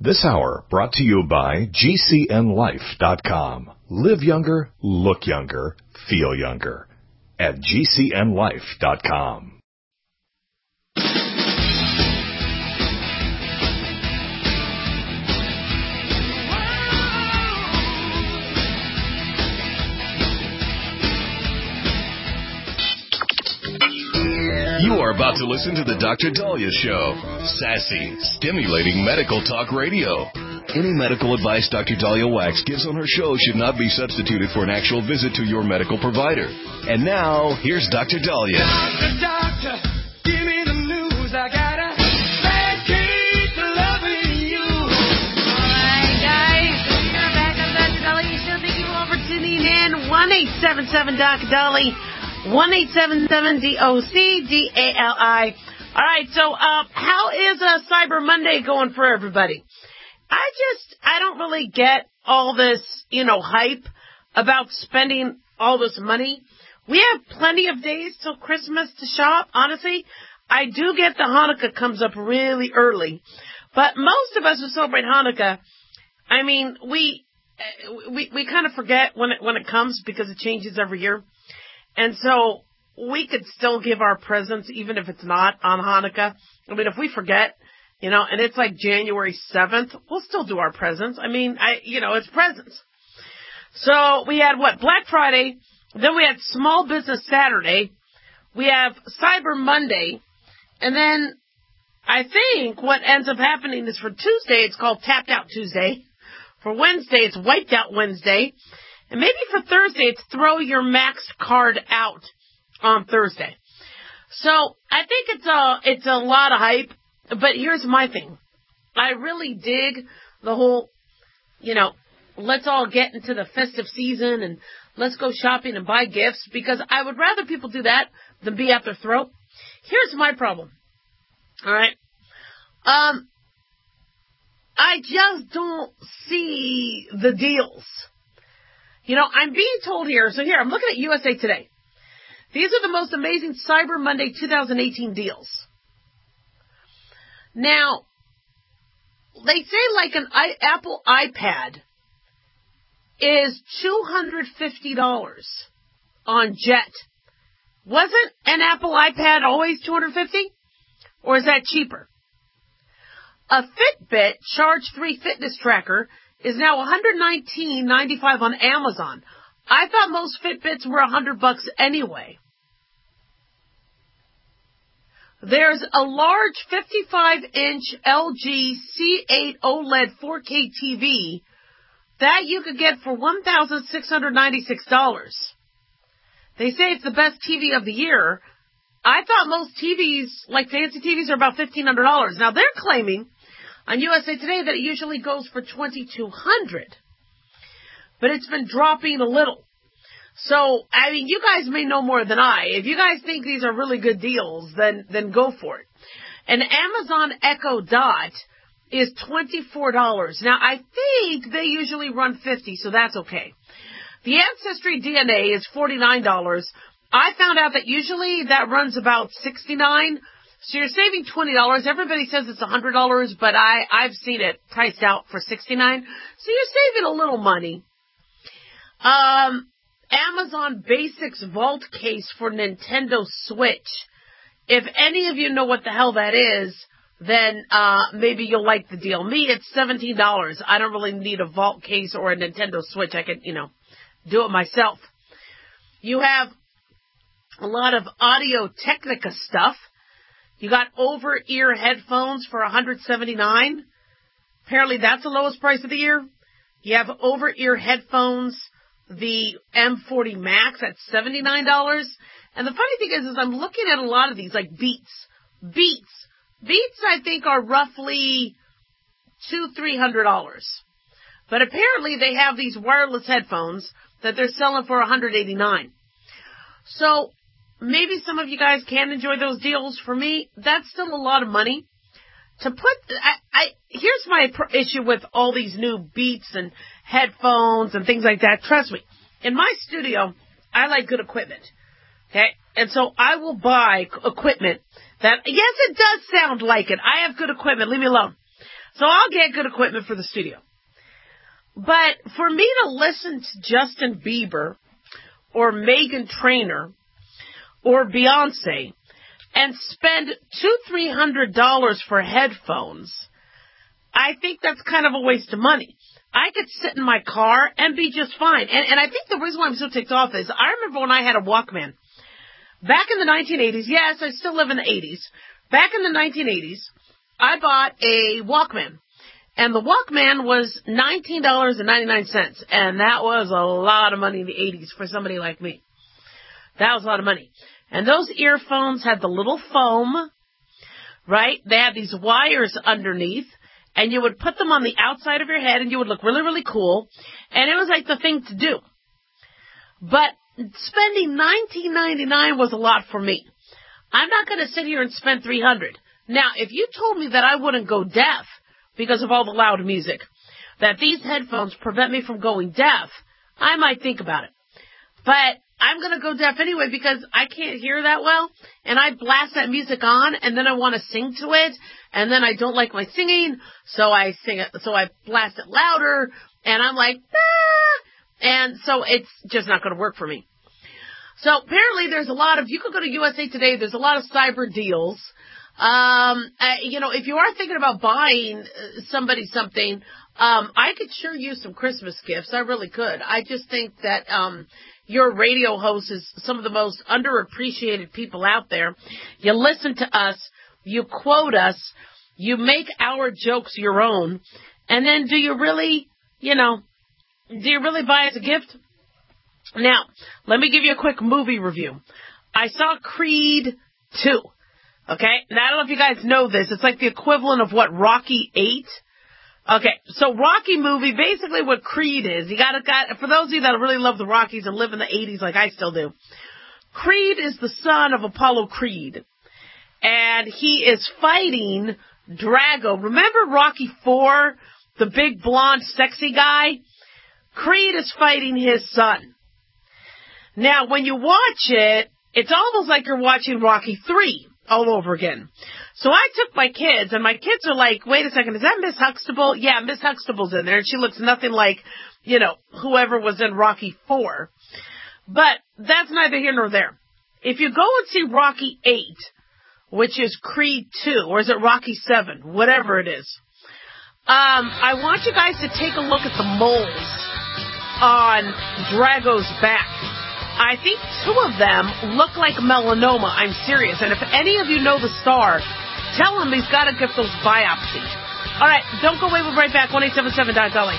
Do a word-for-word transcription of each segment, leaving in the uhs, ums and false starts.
This hour brought to you by G C N life dot com. Live younger, look younger, feel younger at G C N life dot com. You are about to listen to the Doctor Daliah Show. Sassy, stimulating medical talk radio. Any medical advice Doctor Daliah Wax gives on her show should not be substituted for an actual visit to your medical provider. And now, here's Doctor Daliah. Doctor, doctor, give me the news. I got a bad case of loving you. All right, guys. We are back on the Doctor Daliah Show. Thank you all for tuning in. one eight seven seven Doctor Daliah. one eight seven seven D O C D A L I. All right, so uh, how is uh, Cyber Monday going for everybody? I just, I don't really get all this, you know, hype about spending all this money. We have plenty of days till Christmas to shop. Honestly, I do get the Hanukkah comes up really early. But most of us who celebrate Hanukkah, I mean, we we we kind of forget when it, when it comes because it changes every year. And so we could still give our presents even if it's not on Hanukkah. I mean, if we forget, you know, and it's like January seventh, we'll still do our presents. I mean, I, you know, it's presents. So we had what? Black Friday. Then we had Small Business Saturday. We have Cyber Monday. And then I think what ends up happening is for Tuesday, it's called Tapped Out Tuesday. For Wednesday, it's Wiped Out Wednesday. And maybe for Thursday, it's Throw Your Maxed Card Out on Thursday. So I think it's a, it's a lot of hype. But here's my thing. I really dig the whole, you know, let's all get into the festive season and let's go shopping and buy gifts, because I would rather people do that than be at their throat. Here's my problem. All right. Um, I just don't see the deals. You know, I'm being told here, so here, I'm looking at U S A Today. These are the most amazing Cyber Monday twenty eighteen deals. Now, they say like an I, Apple iPad is two hundred fifty dollars on Jet. Wasn't an Apple iPad always two hundred fifty dollars? Or is that cheaper? A Fitbit Charge three fitness tracker is now one hundred nineteen ninety-five on Amazon. I thought most Fitbits were one hundred bucks anyway. There's a large fifty-five inch L G C eight OLED four K T V that you could get for one thousand six hundred ninety-six dollars. They say it's the best T V of the year. I thought most T Vs, like fancy T Vs, are about fifteen hundred dollars. Now they're claiming on U S A Today that it usually goes for twenty-two hundred dollars. But it's been dropping a little. So, I mean, you guys may know more than I. If you guys think these are really good deals, then, then go for it. An Amazon Echo Dot is twenty-four dollars. Now, I think they usually run fifty dollars, so that's okay. The Ancestry D N A is forty-nine dollars. I found out that usually that runs about sixty-nine dollars. So you're saving twenty dollars. Everybody says it's one hundred dollars, but I, I've seen it priced out for sixty-nine dollars. So you're saving a little money. Um, Amazon Basics Vault Case for Nintendo Switch. If any of you know what the hell that is, then uh, maybe you'll like the deal. Me, it's seventeen dollars. I don't really need a Vault Case or a Nintendo Switch. I can, you know, do it myself. You have a lot of Audio Technica stuff. You got over-ear headphones for one hundred seventy-nine dollars. Apparently that's the lowest price of the year. You have over-ear headphones, the M forty Max at seventy-nine dollars. And the funny thing is, is I'm looking at a lot of these, like Beats. Beats. Beats, I think, are roughly two hundred, three hundred dollars. But apparently they have these wireless headphones that they're selling for one hundred eighty-nine dollars. So maybe some of you guys can enjoy those deals. For me, that's still a lot of money. To put, I, I here's my pr- issue with all these new Beats and headphones and things like that. Trust me, in my studio, I like good equipment. Okay? And so I will buy equipment that, yes, it does sound like it. I have good equipment. Leave me alone. So I'll get good equipment for the studio. But for me to listen to Justin Bieber or Meghan Trainor or Beyonce and spend two, three hundred dollars for headphones, I think that's kind of a waste of money. I could sit in my car and be just fine. And, and I think the reason why I'm so ticked off is I remember when I had a Walkman. Back in the nineteen eighties, yes, I still live in the eighties. Back in the nineteen eighties, I bought a Walkman. And the Walkman was nineteen dollars and ninety-nine cents. And that was a lot of money in the eighties for somebody like me. That was a lot of money. And those earphones had the little foam, right? They had these wires underneath. And you would put them on the outside of your head, and you would look really, really cool. And it was like the thing to do. But spending nineteen ninety-nine was a lot for me. I'm not going to sit here and spend three hundred dollars. Now, if you told me that I wouldn't go deaf because of all the loud music, that these headphones prevent me from going deaf, I might think about it. But I'm going to go deaf anyway because I can't hear that well, and I blast that music on, and then I want to sing to it, and then I don't like my singing, so I sing it, so I blast it louder, and I'm like, ah, and so it's just not going to work for me. So apparently there's a lot of, you could go to U S A Today, there's a lot of cyber deals. Um, uh, you know, if you are thinking about buying somebody something, um, I could sure use some Christmas gifts. I really could. I just think that, um, your radio host is some of the most underappreciated people out there. You listen to us, you quote us, you make our jokes your own, and then do you really, you know, do you really buy us a gift? Now, let me give you a quick movie review. I saw Creed two, okay? Now, I don't know if you guys know this. It's like the equivalent of what, Rocky eight? Okay, so Rocky movie, basically what Creed is, you gotta, got, for those of you that really love the Rockies and live in the eighties like I still do, Creed is the son of Apollo Creed, and he is fighting Drago. Remember Rocky four, the big blonde sexy guy? Creed is fighting his son. Now, when you watch it, it's almost like you're watching Rocky three all over again. So I took my kids, and my kids are like, wait a second, is that Miss Huxtable? Yeah, Miss Huxtable's in there, and she looks nothing like, you know, whoever was in Rocky four. But that's neither here nor there. If you go and see Rocky eight, which is Creed two, or is it Rocky seven, whatever it is, um, I want you guys to take a look at the moles on Drago's back. I think two of them look like melanoma. I'm serious. And if any of you know the star, tell him he's got to get those biopsies. All right, don't go away. We'll be right back. one eight seven seven dot Dolly.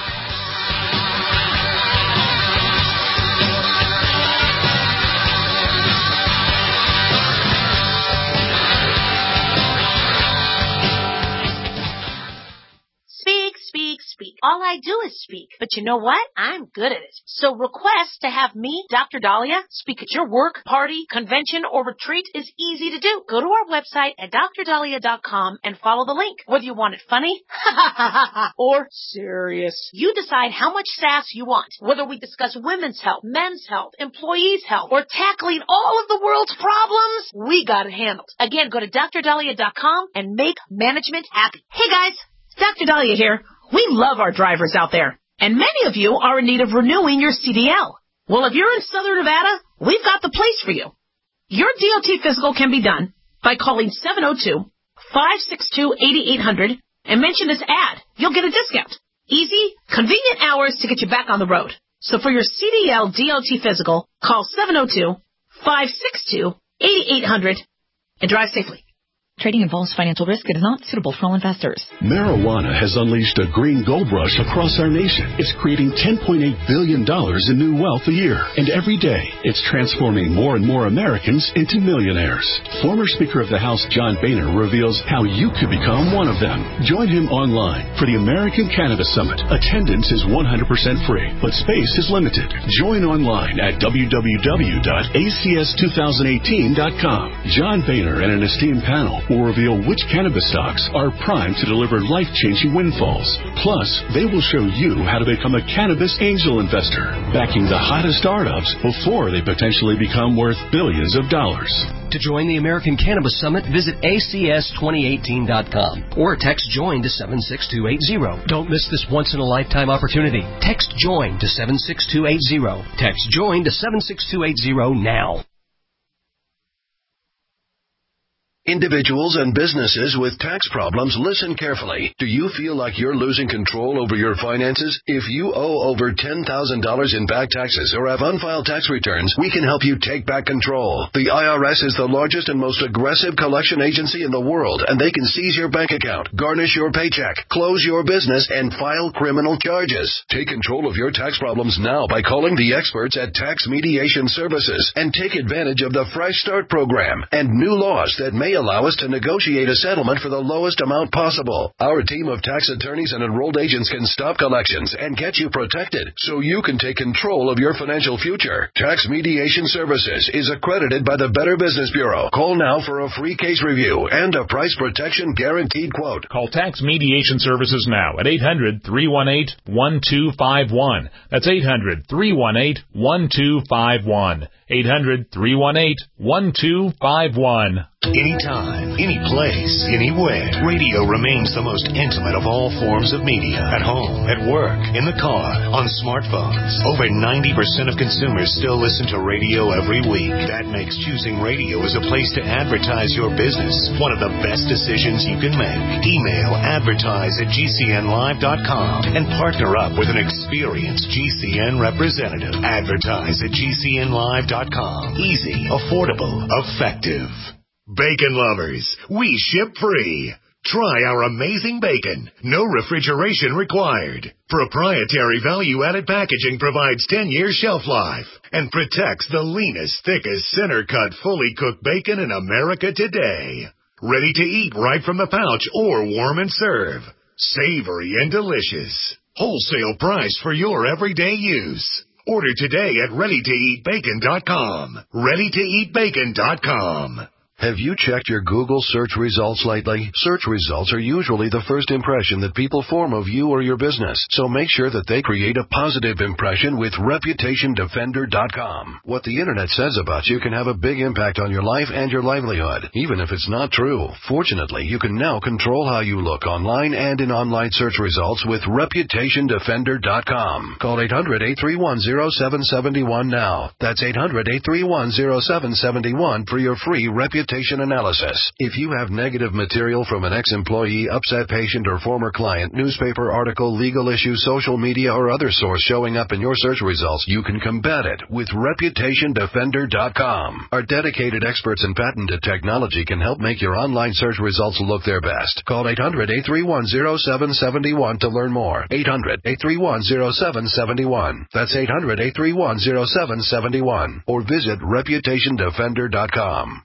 Speak, speak, speak. All I do is speak. But you know what? I'm good at it. So request to have me, Doctor Dahlia, speak at your work, party, convention, or retreat is easy to do. Go to our website at dr dahlia dot com and follow the link. Whether you want it funny or serious, you decide how much sass you want. Whether we discuss women's health, men's health, employees' health, or tackling all of the world's problems, we got it handled. Again, go to dr dahlia dot com and make management happy. Hey guys, Doctor Dahlia here. We love our drivers out there, and many of you are in need of renewing your C D L. Well, if you're in Southern Nevada, we've got the place for you. Your D O T physical can be done by calling seven oh two, five six two, eight eight zero zero and mention this ad. You'll get a discount. Easy, convenient hours to get you back on the road. So for your C D L D O T physical, call seven oh two, five six two, eight eight zero zero and drive safely. Trading involves financial risk. It is not suitable for all investors. Marijuana has unleashed a green gold rush across our nation. It's creating ten point eight billion dollars in new wealth a year. And every day, it's transforming more and more Americans into millionaires. Former Speaker of the House John Boehner reveals how you could become one of them. Join him online for the American Cannabis Summit. Attendance is one hundred percent free, but space is limited. Join online at w w w dot a c s twenty eighteen dot com. John Boehner and an esteemed panel will reveal which cannabis stocks are primed to deliver life-changing windfalls. Plus, they will show you how to become a cannabis angel investor, backing the hottest startups before they potentially become worth billions of dollars. To join the American Cannabis Summit, visit A C S twenty eighteen dot com or text JOIN to seven six two eight zero. Don't miss this once-in-a-lifetime opportunity. Text JOIN to seven six two eight zero. Text JOIN to seven six two eight zero now. Individuals and businesses with tax problems, listen carefully. Do you feel like you're losing control over your finances? If you owe over ten thousand dollars in back taxes or have unfiled tax returns, we can help you take back control. The I R S is the largest and most aggressive collection agency in the world, and they can seize your bank account, garnish your paycheck, close your business, and file criminal charges. Take control of your tax problems now by calling the experts at Tax Mediation Services and take advantage of the Fresh Start program and new laws that may allow us to negotiate a settlement for the lowest amount possible. Our team of tax attorneys and enrolled agents can stop collections and get you protected so you can take control of your financial future. Tax Mediation Services is accredited by the Better Business Bureau. Call now for a free case review and a price protection guaranteed quote. Call Tax Mediation Services now at eight hundred, three one eight, one two five one. That's eight hundred, three one eight, one two five one. eight hundred, three one eight, one two five one. Anytime, any place, anywhere, radio remains the most intimate of all forms of media. At home, at work, in the car, on smartphones. Over ninety percent of consumers still listen to radio every week. That makes choosing radio as a place to advertise your business one of the best decisions you can make. Email advertise at G C N live dot com and partner up with an experienced G C N representative. Advertise at G C N live dot com. Easy, affordable, effective. Bacon lovers, we ship free. Try our amazing bacon. No refrigeration required. Proprietary value-added packaging provides ten years shelf life and protects the leanest, thickest, center-cut, fully cooked bacon in America today. Ready to eat right from the pouch or warm and serve. Savory and delicious. Wholesale price for your everyday use. Order today at ready to eat bacon dot com. ready to eat bacon dot com. Have you checked your Google search results lately? Search results are usually the first impression that people form of you or your business, so make sure that they create a positive impression with reputation defender dot com. What the internet says about you can have a big impact on your life and your livelihood, even if it's not true. Fortunately, you can now control how you look online and in online search results with reputation defender dot com. Call eight hundred, eight three one, zero seven seven one now. That's eight hundred, eight three one, zero seven seven one for your free reputation analysis. If you have negative material from an ex-employee, upset patient, or former client, newspaper article, legal issue, social media, or other source showing up in your search results, you can combat it with reputation defender dot com. Our dedicated experts in patented technology can help make your online search results look their best. Call eight hundred, eight three one, zero seven seven one to learn more. eight hundred, eight three one, zero seven seven one. That's eight hundred, eight three one, zero seven seven one. Or visit reputation defender dot com.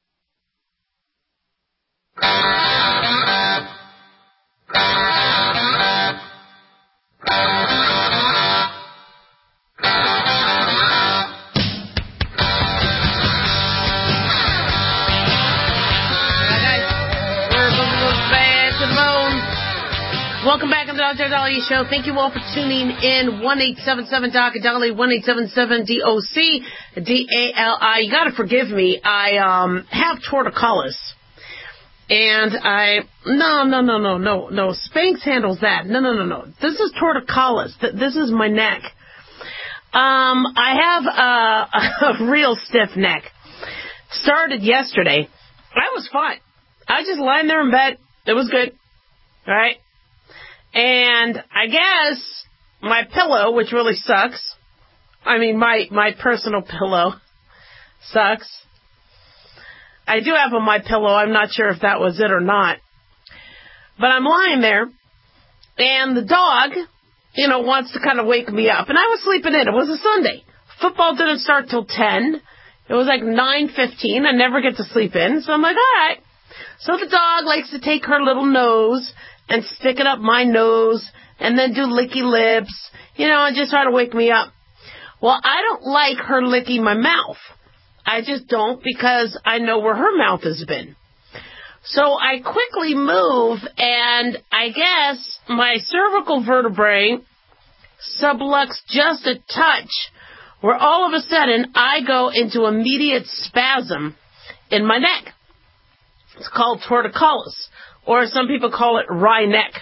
Welcome back on the Doctor Dahlia Show. Thank you all for tuning in. one eight seven seven D O C Dahlia, one eight seven seven D O C D A L I. You got to forgive me. I um have torticollis. And I, no, no, no, no, no, no. Spanx handles that. No, no, no, no. This is torticollis. This is my neck. Um, I have a, a real stiff neck. Started yesterday. I was fine. I just lying there in bed. It was good. All right. And I guess my pillow, which really sucks. I mean, my, my personal pillow sucks. I do have a My Pillow. I'm not sure if that was it or not. But I'm lying there, and the dog, you know, wants to kind of wake me up. And I was sleeping in. It was a Sunday. Football didn't start till ten. It was like nine fifteen. I never get to sleep in. So I'm like, all right. So the dog likes to take her little nose and stick it up my nose and then do licky lips, you know, and just try to wake me up. Well, I don't like her licking my mouth. I just don't, because I know where her mouth has been. So I quickly move, and I guess my cervical vertebrae sublux just a touch, where all of a sudden I go into immediate spasm, in my neck. It's called torticollis, or some people call it wry neck.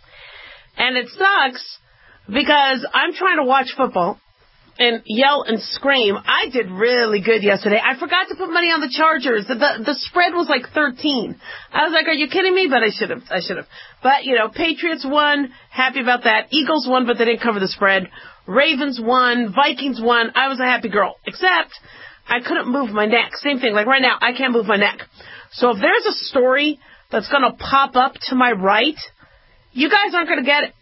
And it sucks because I'm trying to watch football and yell and scream. I did really good yesterday. I forgot to put money on the Chargers. The, the, the spread was like thirteen. I was like, are you kidding me? But I should have. I should have. But, you know, Patriots won. Happy about that. Eagles won, but they didn't cover the spread. Ravens won. Vikings won. I was a happy girl. Except I couldn't move my neck. Same thing. Like right now, I can't move my neck. So if there's a story that's going to pop up to my right, you guys aren't going to get it.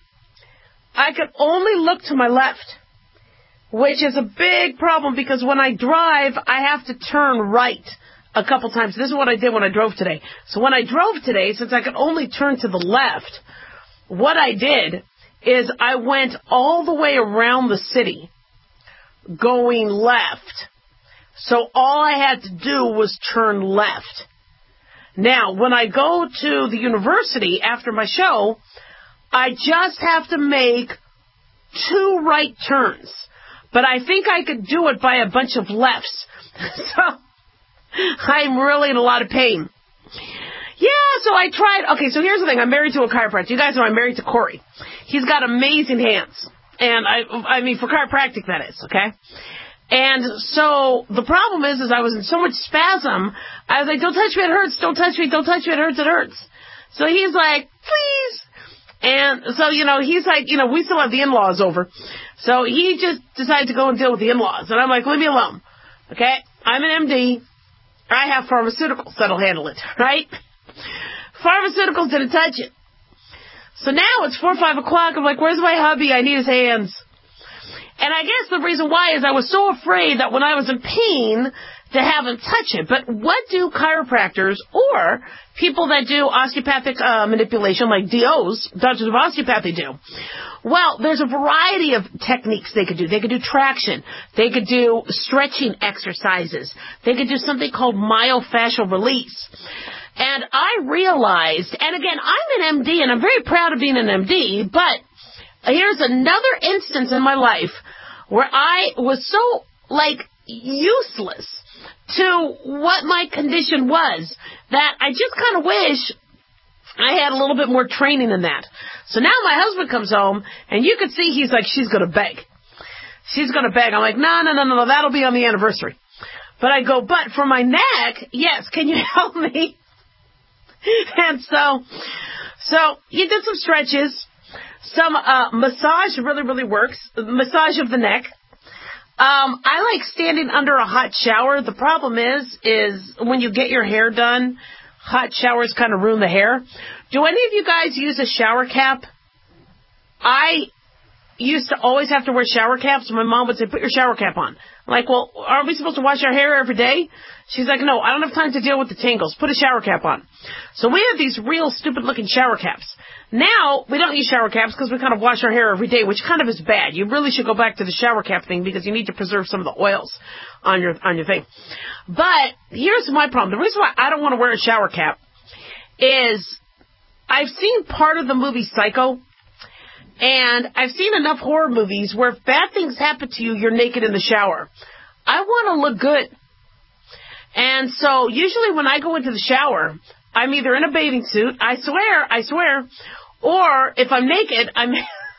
I can only look to my left, which is a big problem because when I drive, I have to turn right a couple times. This is what I did when I drove today. So when I drove today, since I could only turn to the left, what I did is I went all the way around the city going left. So all I had to do was turn left. Now, when I go to the university after my show, I just have to make two right turns. But I think I could do it by a bunch of lefts. So I'm really in a lot of pain. Yeah, so I tried. Okay, so here's the thing. I'm married to a chiropractor. You guys know I'm married to Corey. He's got amazing hands. And I I mean, for chiropractic, that is, okay? And so the problem is, is I was in so much spasm. I was like, don't touch me, it hurts. Don't touch me, don't touch me, it hurts, it hurts. So he's like, please. And so, you know, he's like, you know, we still have the in-laws over. So he just decided to go and deal with the in-laws. And I'm like, leave me alone. Okay? I'm an M D. I have pharmaceuticals that'll handle it, right? Pharmaceuticals didn't touch it. So now it's four or five o'clock. I'm like, where's my hubby? I need his hands. And I guess the reason why is I was so afraid that when I was in pain to have him touch it. But what do chiropractors or people that do osteopathic uh, manipulation like D Os, doctors of osteopathy, do? Well, there's a variety of techniques they could do. They could do traction. They could do stretching exercises. They could do something called myofascial release. And I realized, and again, I'm an M D, and I'm very proud of being an M D, but here's another instance in my life where I was so, like, useless to what my condition was that I just kind of wish I had a little bit more training than that. So now my husband comes home, and you can see he's like, she's going to beg. She's going to beg. I'm like, no, no, no, no, no, that'll be on the anniversary. But I go, but for my neck, yes, can you help me? And so, so he did some stretches. Some uh, massage really, really works. Massage of the neck. Um, I like standing under a hot shower. The problem is, is when you get your hair done, hot showers kind of ruin the hair. Do any of you guys use a shower cap? I used to always have to wear shower caps. My mom would say, put your shower cap on. I'm like, well, aren't we supposed to wash our hair every day? She's like, no, I don't have time to deal with the tangles. Put a shower cap on. So we have these real stupid-looking shower caps. Now, we don't use shower caps because we kind of wash our hair every day, which kind of is bad. You really should go back to the shower cap thing because you need to preserve some of the oils on your on your thing. But here's my problem. The reason why I don't want to wear a shower cap is I've seen part of the movie Psycho, and I've seen enough horror movies where if bad things happen to you, you're naked in the shower. I want to look good. And so usually when I go into the shower, I'm either in a bathing suit, I swear, I swear, or if I'm naked, I'm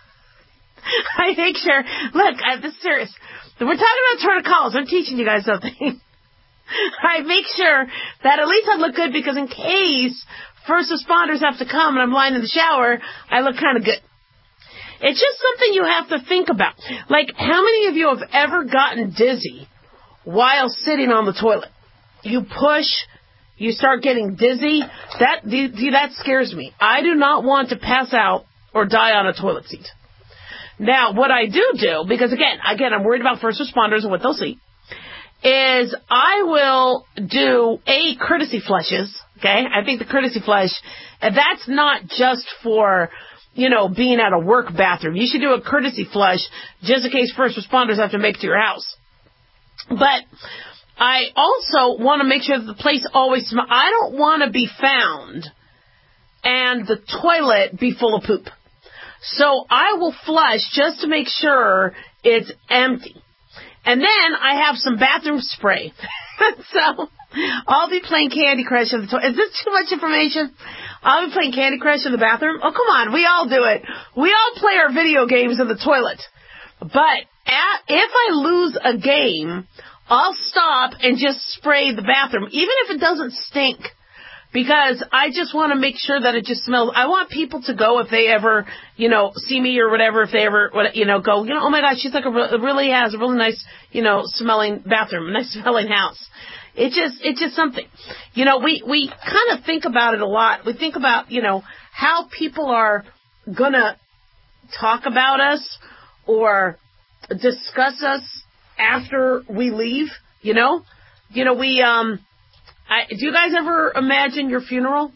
I make sure, look, I, this is serious. We're talking about torticollis. I'm teaching you guys something. I make sure that at least I look good because in case first responders have to come and I'm lying in the shower, I look kind of good. It's just something you have to think about. Like, how many of you have ever gotten dizzy while sitting on the toilet? You push, you start getting dizzy. That, that scares me. I do not want to pass out or die on a toilet seat. Now, what I do do, because again, again, I'm worried about first responders and what they'll see, is I will do a courtesy flushes. Okay, I think the courtesy flush, and that's not just for, you know, being at a work bathroom. You should do a courtesy flush just in case first responders have to make it to your house. But I also want to make sure that the place always smells. I don't want to be found and the toilet be full of poop. So I will flush just to make sure it's empty. And then I have some bathroom spray. So I'll be playing Candy Crush in the toilet. Is this too much information? I'll be playing Candy Crush in the bathroom. Oh, come on. We all do it. We all play our video games in the toilet. But at, if I lose a game, I'll stop and just spray the bathroom, even if it doesn't stink. Because I just want to make sure that it just smells. I want people to go if they ever, you know, see me or whatever, if they ever, you know, go, you know, oh my gosh, she's like a re- really has a really nice, you know, smelling bathroom, a nice smelling house. It just, it's just something. You know, we, we kind of think about it a lot. We think about, you know, how people are going to talk about us or discuss us after we leave, you know? You know, we, um, I, do you guys ever imagine your funeral?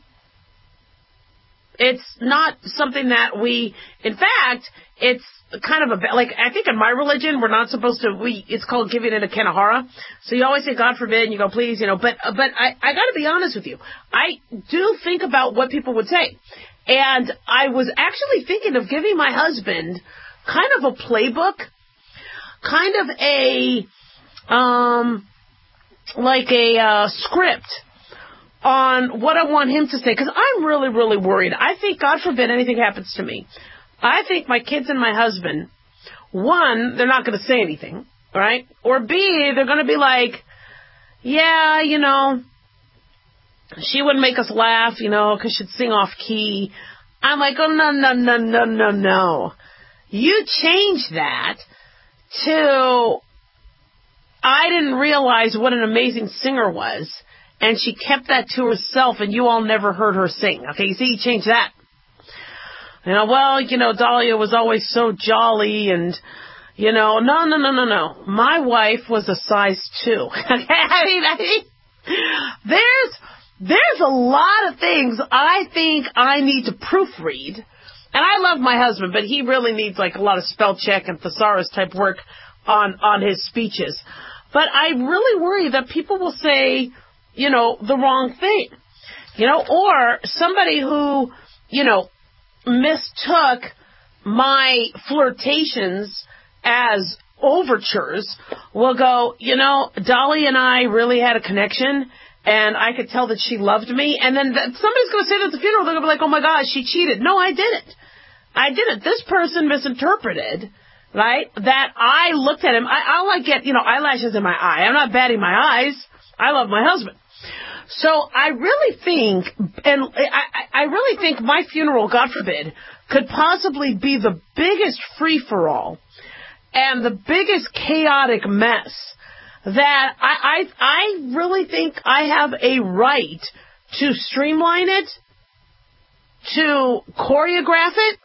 It's not something that we, in fact, it's kind of a, like, I think in my religion, we're not supposed to, we, it's called giving it a kanahara. So you always say, God forbid, and you go, please, you know, but, but I, I gotta be honest with you. I do think about what people would say. And I was actually thinking of giving my husband kind of a playbook, kind of a, um, like a uh, script on what I want him to say, because I'm really, really worried. I think, God forbid, anything happens to me. I think my kids and my husband, one, they're not going to say anything, right? Or B, they're going to be like, yeah, you know, she wouldn't make us laugh, you know, because she'd sing off key. I'm like, oh, no, no, no, no, no, no. You change that to, I didn't realize what an amazing singer was, and she kept that to herself, and you all never heard her sing. Okay, you see, you change that. You know, well, you know, Dahlia was always so jolly, and, you know, no, no, no, no, no. My wife was a size two. Okay, I mean, I mean, there's, there's a lot of things I think I need to proofread, and I love my husband, but he really needs, like, a lot of spell check and thesaurus type work on, on his speeches. But I really worry that people will say, you know, the wrong thing. You know, or somebody who, you know, mistook my flirtations as overtures will go, you know, Dolly and I really had a connection, and I could tell that she loved me. And then that somebody's going to say that at the funeral, they're going to be like, oh my gosh, she cheated. No, I didn't. I didn't. This person misinterpreted, right, that I looked at him. I, I like get, you know, eyelashes in my eye. I'm not batting my eyes. I love my husband. So I really think, and I, I really think my funeral, God forbid, could possibly be the biggest free-for-all and the biggest chaotic mess that I, I, I really think I have a right to streamline it, to choreograph it,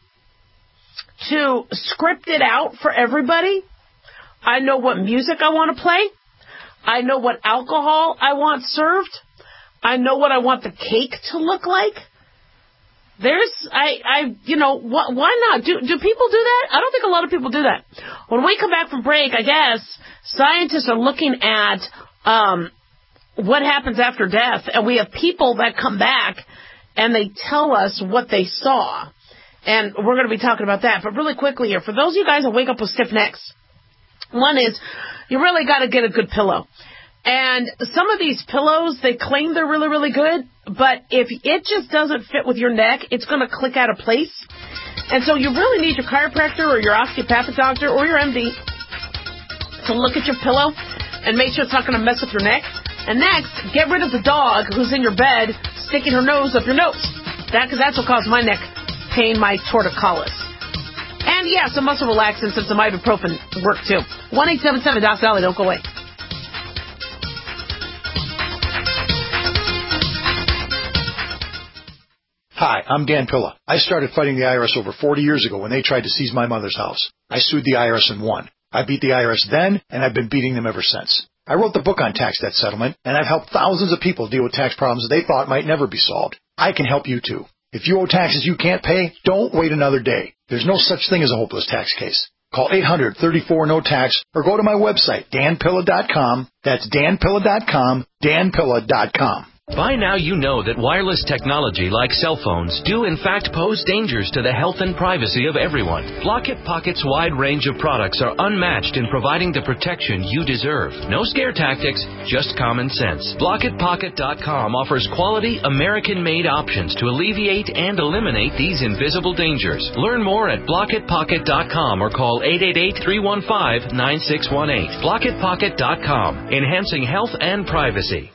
to script it out for everybody. I know what music I want to play. I know what alcohol I want served. I know what I want the cake to look like. There's, I, I, you know, wh- why not? Do, do people do that? I don't think a lot of people do that. When we come back from break, I guess scientists are looking at um, what happens after death, and we have people that come back and they tell us what they saw. And we're going to be talking about that. But really quickly here, for those of you guys that wake up with stiff necks, one is you really got to get a good pillow. And some of these pillows, they claim they're really, really good, but if it just doesn't fit with your neck, it's going to click out of place. And so you really need your chiropractor or your osteopathic doctor or your M D to look at your pillow and make sure it's not going to mess with your neck. And next, get rid of the dog who's in your bed sticking her nose up your nose. That, because that's what caused my neck pain, my torticollis. And yeah, some muscle relaxants and some ibuprofen work too. one eight seven seven Doc Dolly, don't go away. Hi, I'm Dan Pilla. I started fighting the I R S over forty years ago when they tried to seize my mother's house. I sued the I R S and won. I beat the I R S then, and I've been beating them ever since. I wrote the book on tax debt settlement, and I've helped thousands of people deal with tax problems that they thought might never be solved. I can help you too. If you owe taxes you can't pay, don't wait another day. There's no such thing as a hopeless tax case. Call eight hundred, thirty-four, no tax or go to my website, dan pilla dot com. That's dan pilla dot com, dan pilla dot com. By now you know that wireless technology like cell phones do in fact pose dangers to the health and privacy of everyone. Blockit Pocket's wide range of products are unmatched in providing the protection you deserve. No scare tactics, just common sense. Blockit Pocket dot com offers quality American-made options to alleviate and eliminate these invisible dangers. Learn more at Blockit Pocket dot com or call eight eight eight, three one five, nine six one eight. Blockit Pocket dot com, enhancing health and privacy.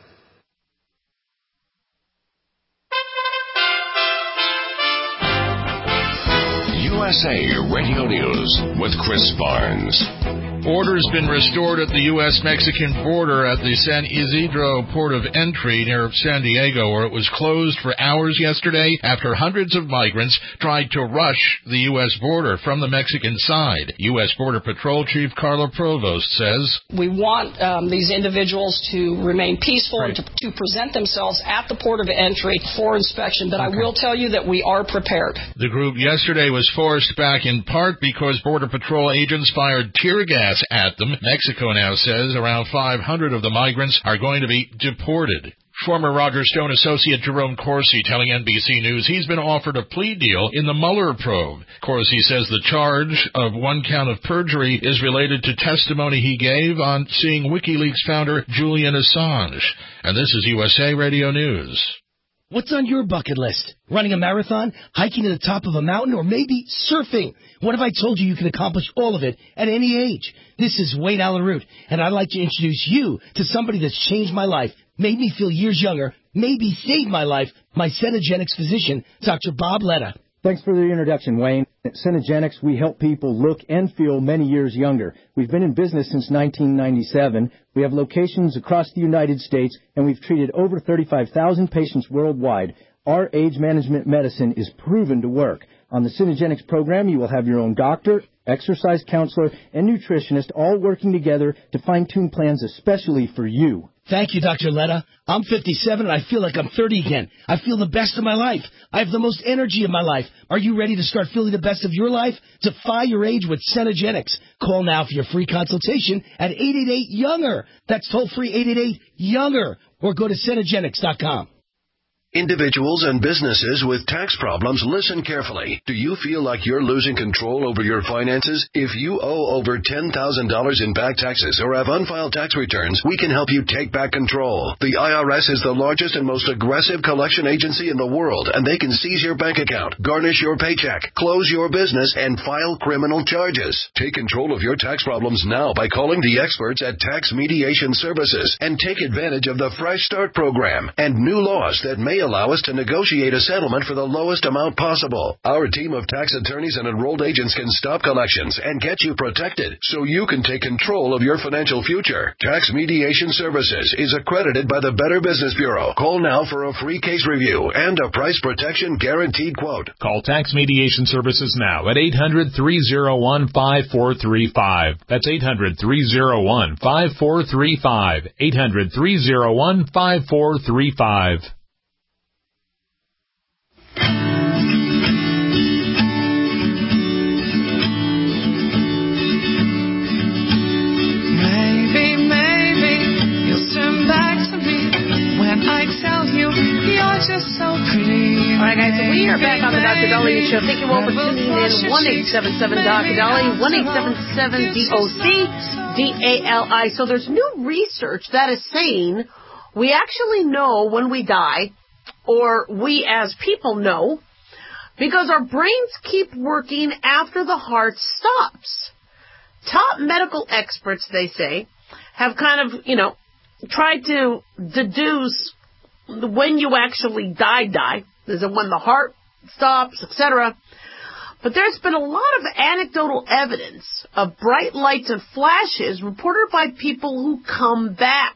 U S A Radio News with Chris Barnes. Order's been restored at the U S-Mexican border at the San Isidro port of entry near San Diego, where it was closed for hours yesterday after hundreds of migrants tried to rush the U S border from the Mexican side. U S Border Patrol Chief Carla Provost says, We want um, these individuals to remain peaceful right. and to, to present themselves at the port of entry for inspection, but okay. I will tell you that we are prepared. The group yesterday was forced back in part because Border Patrol agents fired tear gas at them. Mexico now says around five hundred of the migrants are going to be deported. Former Roger Stone associate Jerome Corsi telling N B C News he's been offered a plea deal in the Mueller probe. Corsi says the charge of one count of perjury is related to testimony he gave on seeing WikiLeaks founder Julian Assange. And this is U S A Radio News. What's on your bucket list? Running a marathon, hiking to the top of a mountain, or maybe surfing? What if I told you you can accomplish all of it at any age? This is Wayne Allen Root, and I'd like to introduce you to somebody that's changed my life, made me feel years younger, maybe saved my life, my Cenegenics physician, Doctor Bob Letta. Thanks for the introduction, Wayne. At Cenegenics, we help people look and feel many years younger. We've been in business since nineteen ninety-seven. We have locations across the United States, and we've treated over thirty-five thousand patients worldwide. Our age management medicine is proven to work. On the Cenegenics program, you will have your own doctor, exercise counselor, and nutritionist all working together to fine-tune plans especially for you. Thank you, Doctor Letta. I'm fifty-seven and I feel like I'm thirty again. I feel the best of my life. I have the most energy of my life. Are you ready to start feeling the best of your life? Defy your age with Cenegenics. Call now for your free consultation at eight eight eight, younger. That's toll free eight eight eight, younger. Or go to Cenegenics dot com. Individuals and businesses with tax problems, listen carefully. Do you feel like you're losing control over your finances? If you owe over ten thousand dollars in back taxes or have unfiled tax returns, we can help you take back control. The I R S is the largest and most aggressive collection agency in the world, and they can seize your bank account, garnish your paycheck, close your business, and file criminal charges. Take control of your tax problems now by calling the experts at Tax Mediation Services and take advantage of the Fresh Start program and new laws that may allow us to negotiate a settlement for the lowest amount possible. Our team of tax attorneys and enrolled agents can stop collections and get you protected so you can take control of your financial future. Tax Mediation Services is accredited by the Better Business Bureau. Call now for a free case review and a price protection guaranteed quote. Call Tax Mediation Services now at eight hundred, three oh one, five four three five. That's eight hundred, three oh one, five four three five. eight hundred, three oh one, five four three five. Just so pretty. All right, guys, so we are back on the Doctor Dolly Show. Thank you all for tuning in. one eight seven seven Doctor Dolly, one eight seven seven D O C D A L I. So there's new research that is saying we actually know when we die, or we as people know, because our brains keep working after the heart stops. Top medical experts, they say, have kind of, you know, tried to deduce when you actually die, die, is it when the heart stops, et cetera. But there's been a lot of anecdotal evidence of bright lights and flashes reported by people who come back.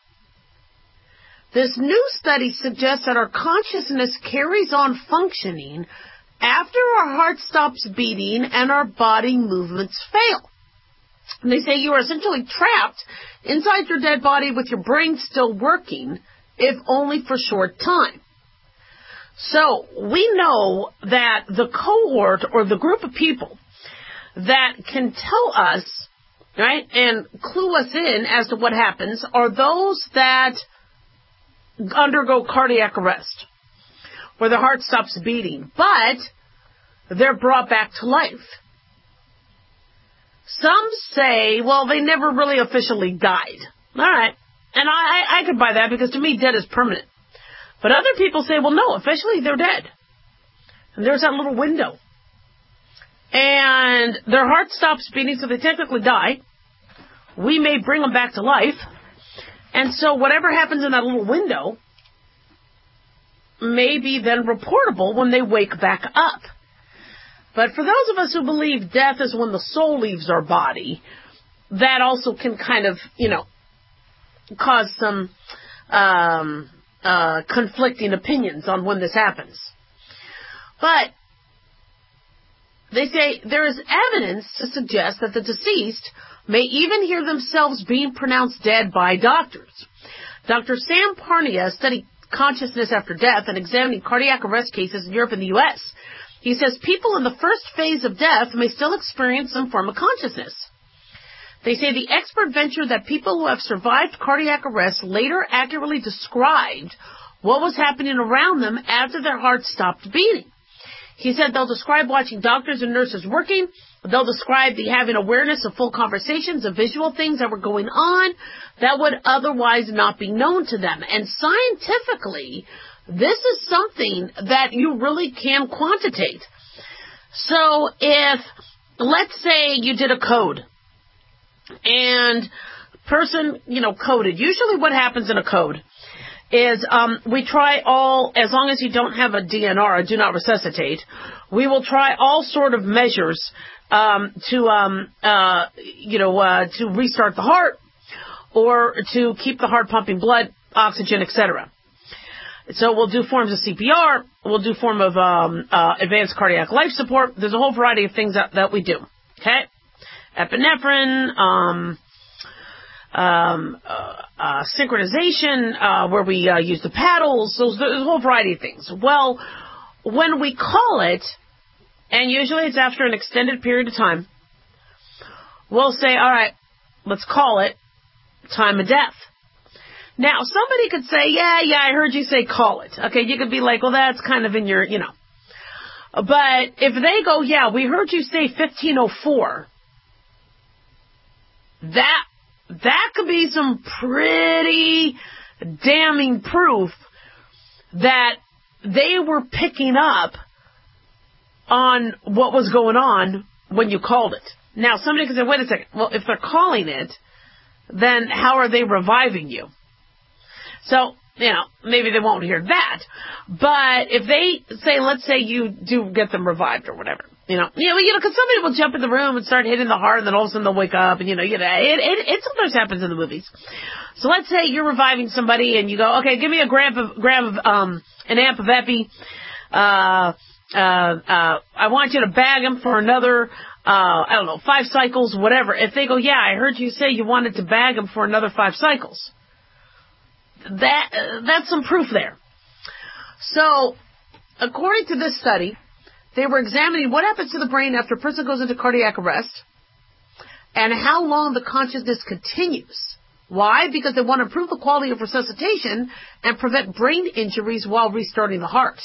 This new study suggests that our consciousness carries on functioning after our heart stops beating and our body movements fail. And they say you are essentially trapped inside your dead body with your brain still working, if only for a short time. So we know that the cohort or the group of people that can tell us, right, and clue us in as to what happens are those that undergo cardiac arrest, where their heart stops beating, but they're brought back to life. Some say, well, they never really officially died. All right. And I, I could buy that because to me, dead is permanent. But other people say, well, no, officially they're dead. And there's that little window. And their heart stops beating, so they technically die. We may bring them back to life. And so whatever happens in that little window may be then reportable when they wake back up. But for those of us who believe death is when the soul leaves our body, that also can kind of, you know, cause some um, uh, conflicting opinions on when this happens. But they say there is evidence to suggest that the deceased may even hear themselves being pronounced dead by doctors. Doctor Sam Parnia studied consciousness after death and examining cardiac arrest cases in Europe and the U S He says people in the first phase of death may still experience some form of consciousness. They say the expert ventured that people who have survived cardiac arrest later accurately described what was happening around them after their hearts stopped beating. He said they'll describe watching doctors and nurses working. They'll describe the having awareness of full conversations, of visual things that were going on that would otherwise not be known to them. And scientifically, this is something that you really can quantitate. So if, let's say you did a code and person, you know, coded. Usually what happens in a code is um, we try all, as long as you don't have a D N R, a do not resuscitate, we will try all sort of measures um, to, um, uh, you know, uh, to restart the heart or to keep the heart pumping blood, oxygen, et cetera. So we'll do forms of C P R. We'll do form of um, uh, advanced cardiac life support. There's a whole variety of things that, that we do. Okay, epinephrine, um, um, uh, uh, synchronization, uh, where we uh, use the paddles. So there's a whole variety of things. Well, when we call it, and usually it's after an extended period of time, we'll say, all right, let's call it time of death. Now, somebody could say, yeah, yeah, I heard you say call it. Okay, you could be like, well, that's kind of in your, you know. But if they go, yeah, we heard you say fifteen oh four, that, that could be some pretty damning proof that they were picking up on what was going on when you called it. Now, somebody could say, wait a second, well, if they're calling it, then how are they reviving you? So, you know, maybe they won't hear that. But if they say, let's say you do get them revived or whatever, you know, you know, you know, because somebody will jump in the room and start hitting the heart, and then all of a sudden they'll wake up, and you know, you know, it, it, it sometimes happens in the movies. So let's say you're reviving somebody, and you go, okay, give me a gram of gram of um an amp of epi. Uh, uh, uh, I want you to bag them for another. Uh, I don't know, five cycles, whatever. If they go, yeah, I heard you say you wanted to bag them for another five cycles. That, uh, that's some proof there. So, according to this study, they were examining what happens to the brain after a person goes into cardiac arrest and how long the consciousness continues. Why? Because they want to improve the quality of resuscitation and prevent brain injuries while restarting the heart.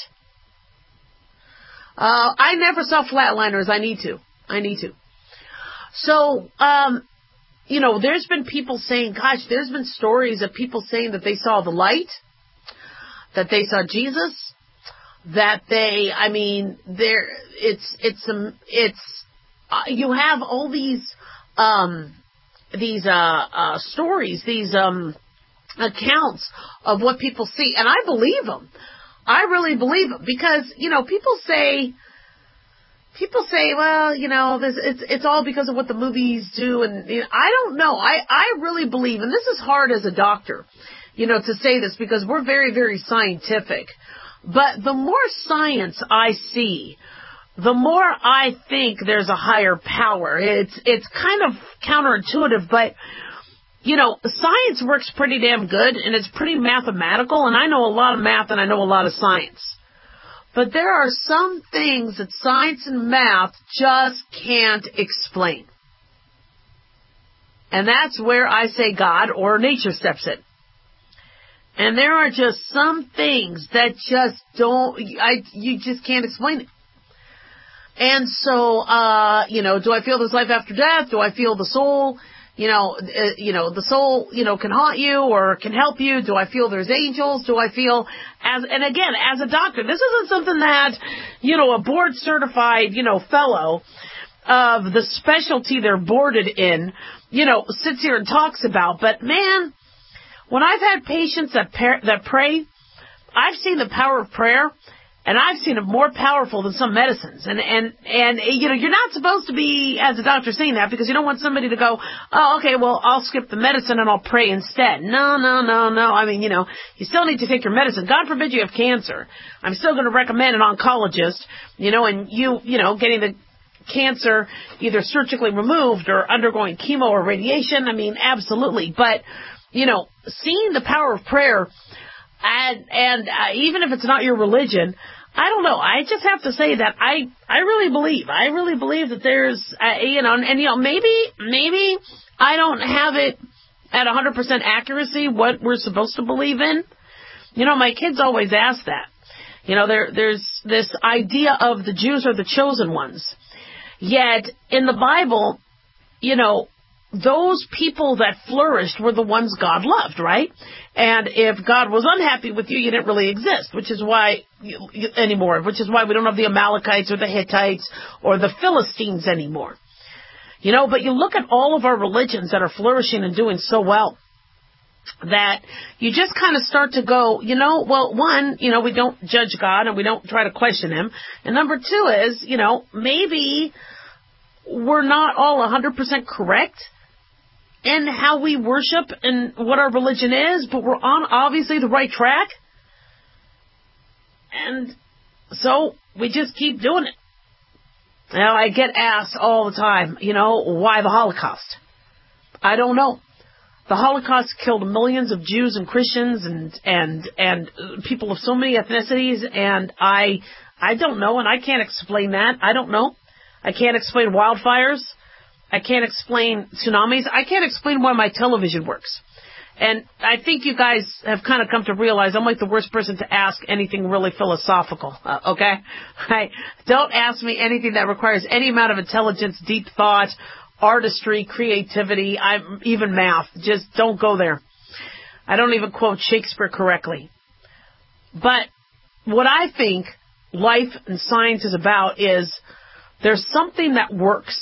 Uh, I never saw flatliners. I need to. I need to. So, um, you know, there's been people saying, gosh, there's been stories of people saying that they saw the light, that they saw Jesus, that they, I mean, there, it's, it's, um, it's, uh, you have all these, um, these, uh, uh, stories, these, um, accounts of what people see, and I believe them. I really believe them because, you know, people say, People say, well, you know, this, it's it's all because of what the movies do, and you know, I don't know. I, I really believe, and this is hard as a doctor, you know, to say this because we're very, very scientific. But the more science I see, the more I think there's a higher power. It's it's kind of counterintuitive, but, you know, science works pretty damn good, and it's pretty mathematical, and I know a lot of math, and I know a lot of science. But there are some things that science and math just can't explain. And that's where I say God or nature steps in. And there are just some things that just don't, I, you just can't explain it. And so, uh, you know, do I feel there's life after death? Do I feel the soul, you know, uh, you know, the soul, you know, can haunt you or can help you? Do I feel there's angels? Do I feel as, and again, as a doctor, this isn't something that, you know, a board certified, you know, fellow of the specialty they're boarded in, you know, sits here and talks about. But man, when I've had patients that par- that pray, I've seen the power of prayer. And I've seen it more powerful than some medicines. And, and, and, you know, you're not supposed to be, as a doctor, saying that because you don't want somebody to go, oh, okay, well, I'll skip the medicine and I'll pray instead. No, no, no, no. I mean, you know, you still need to take your medicine. God forbid you have cancer. I'm still going to recommend an oncologist, you know, and you, you know, getting the cancer either surgically removed or undergoing chemo or radiation. I mean, absolutely. But, you know, seeing the power of prayer, And, and uh, even if it's not your religion, I don't know. I just have to say that I, I really believe. I really believe that there's, uh, you know, and, and, you know, maybe, maybe I don't have it at one hundred percent accuracy what we're supposed to believe in. You know, my kids always ask that. You know, there, there's this idea of the Jews are the chosen ones. Yet, in the Bible, you know, those people that flourished were the ones God loved, right? And if God was unhappy with you, you didn't really exist, which is why, you, you, anymore, which is why we don't have the Amalekites or the Hittites or the Philistines anymore. You know, but you look at all of our religions that are flourishing and doing so well, that you just kind of start to go, you know, well, one, you know, we don't judge God and we don't try to question him. And number two is, you know, maybe we're not all one hundred percent correct in how we worship and what our religion is, but we're on obviously the right track. And so we just keep doing it. Now, I get asked all the time, you know, why the Holocaust? I don't know. The Holocaust killed millions of Jews and Christians and and and people of so many ethnicities, and I I don't know, and I can't explain that. I don't know. I can't explain wildfires. I can't explain tsunamis. I can't explain why my television works. And I think you guys have kind of come to realize I'm like the worst person to ask anything really philosophical, uh, okay? Right? Don't ask me anything that requires any amount of intelligence, deep thought, artistry, creativity, I'm, even math. Just don't go there. I don't even quote Shakespeare correctly. But what I think life and science is about is there's something that works.